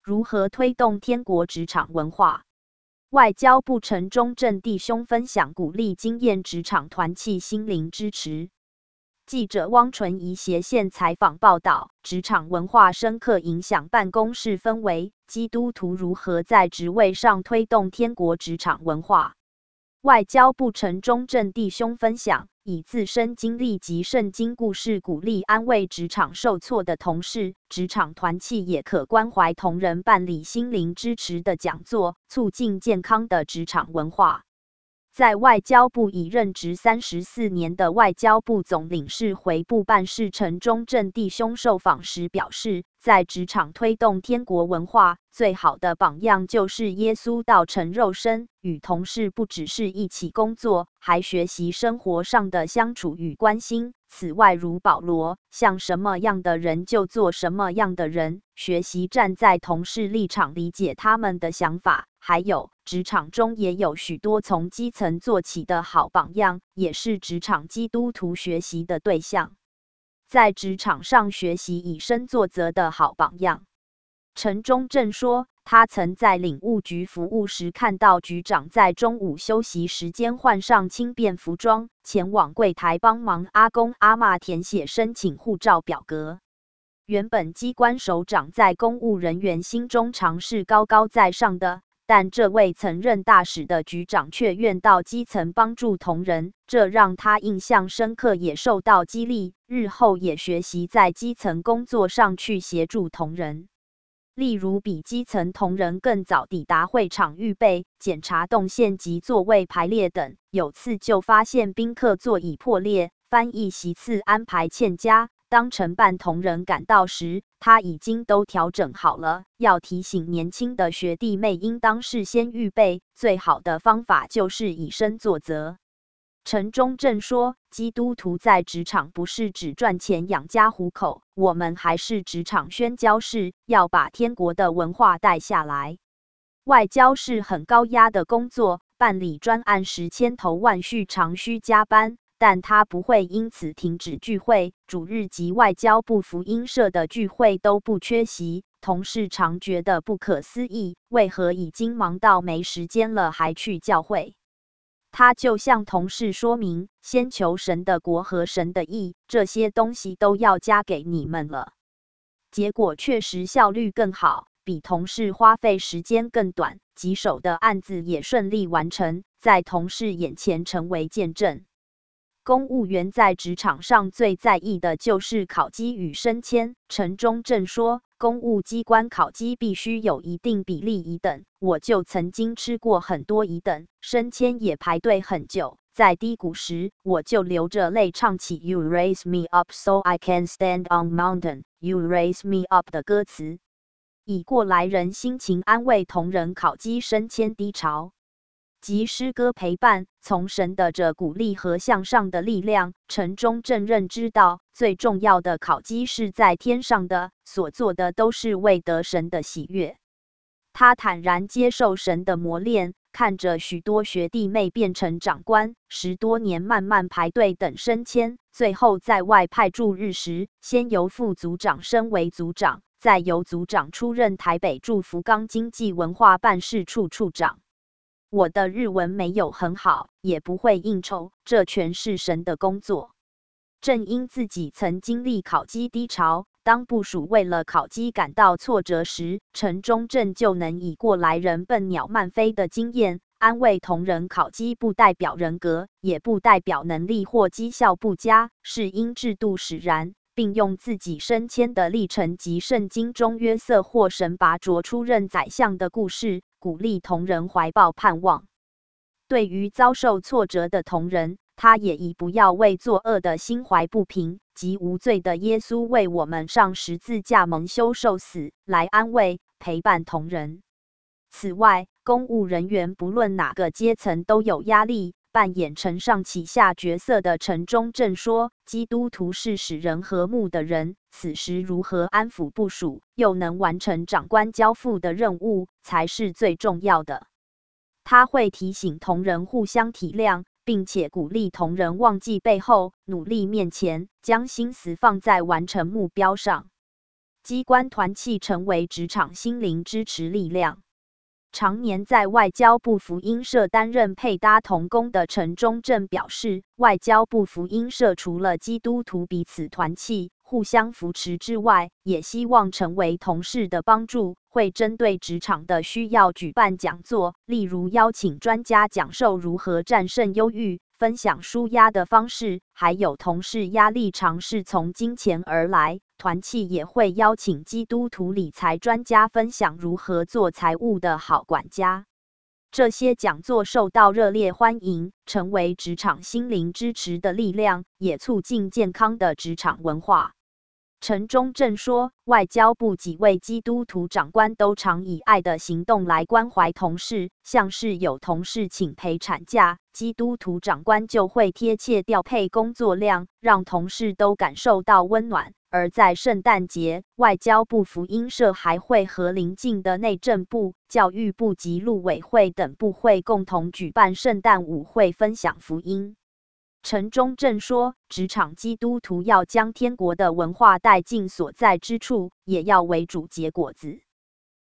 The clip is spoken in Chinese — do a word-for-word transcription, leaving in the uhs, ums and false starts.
如何推动天国职场文化？外交部陈忠正弟兄分享鼓励经验职场团契心灵支持。记者汪纯仪斜线采访报道，职场文化深刻影响办公室氛围，基督徒如何在职位上推动天国职场文化？外交部陈忠正弟兄分享，以自身经历及圣经故事鼓励安慰职场受挫的同事，职场团契也可关怀同仁办理心灵支持的讲座，促进健康的职场文化。在外交部已任职三十四年的外交部总领事回部办事陈忠正弟兄受访时表示，在职场推动天国文化，最好的榜样就是耶稣道成肉身，与同事不只是一起工作，还学习生活上的相处与关心。此外，如保罗，像什么样的人就做什么样的人，学习站在同事立场理解他们的想法。还有，职场中也有许多从基层做起的好榜样，也是职场基督徒学习的对象。在职场上学习以身作则的好榜样。陈忠正说，他曾在领务局服务时看到局长在中午休息时间换上轻便服装，前往柜台帮忙阿公阿嬷填写申请护照表格。原本机关首长在公务人员心中常是高高在上的，但这位曾任大使的局长却愿到基层帮助同仁，这让他印象深刻，也受到激励，日后也学习在基层工作上去协助同仁。例如比基层同仁更早抵达会场预备、检查动线及座位排列等，有次就发现宾客座椅破裂，翻译席次安排欠佳。当承办同仁赶到时，他已经都调整好了，要提醒年轻的学弟妹应当事先预备，最好的方法就是以身作则。陈忠正说，基督徒在职场不是只赚钱养家糊口，我们还是职场宣教士，要把天国的文化带下来。外交是很高压的工作，办理专案时千头万绪，常需加班，但他不会因此停止聚会，主日及外交部福音社的聚会都不缺席。同事常觉得不可思议，为何已经忙到没时间了还去教会？他就向同事说明，先求神的国和神的义，这些东西都要加给你们了。结果确实效率更好，比同事花费时间更短，棘手的案子也顺利完成，在同事眼前成为见证。公务员在职场上最在意的就是考绩与升迁。陈忠正说，公务机关考绩必须有一定比例乙等，我就曾经吃过很多乙等，升迁也排队很久。在低谷时，我就流着泪唱起 You raise me up so I can stand on mountain, You raise me up 的歌词，以过来人心情安慰同仁考绩升迁低潮。及诗歌陪伴，从神的这鼓励和向上的力量，陈忠正认知到，最重要的考绩是在天上的，所做的都是为得神的喜悦。他坦然接受神的磨练，看着许多学弟妹变成长官，十多年慢慢排队等升迁，最后在外派驻日时，先由副组长升为组长，再由组长出任台北驻福冈经济文化办事处处长。我的日文没有很好，也不会应酬，这全是神的工作。正因自己曾经历考绩低潮，当部属为了考绩感到挫折时，陈忠正就能以过来人笨鸟慢飞的经验，安慰同仁考绩不代表人格，也不代表能力或绩效不佳，是因制度使然，并用自己升迁的历程及圣经中约瑟或神拔擢出任宰相的故事，鼓励同仁怀抱盼望。对于遭受挫折的同仁，他也以不要为作恶的心怀不平及无罪的耶稣为我们上十字架蒙羞受死来安慰陪伴同仁。此外，公务人员不论哪个阶层都有压力。扮演承上启下角色的陈忠正说，基督徒是使人和睦的人，此时如何安抚部属，又能完成长官交付的任务，才是最重要的。他会提醒同仁互相体谅，并且鼓励同仁忘记背后，努力面前，将心思放在完成目标上。 机关团契成为职场心灵支持力量。常年在外交部福音社担任配搭同工的陈忠正表示，外交部福音社除了基督徒彼此团契、互相扶持之外，也希望成为同事的帮助，会针对职场的需要举办讲座，例如邀请专家讲授如何战胜忧郁，分享抒压的方式，还有同事压力常是从金钱而来，团契也会邀请基督徒理财专家分享如何做财务的好管家。这些讲座受到热烈欢迎，成为职场心灵支持的力量，也促进健康的职场文化。陈忠正说，外交部几位基督徒长官都常以爱的行动来关怀同事，像是有同事请陪产假，基督徒长官就会贴切调配工作量，让同事都感受到温暖。而在圣诞节，外交部福音社还会和邻近的内政部、教育部及陆委会等部会共同举办圣诞舞会，分享福音。陈忠正说，职场基督徒要将天国的文化带进所在之处，也要为主结果子。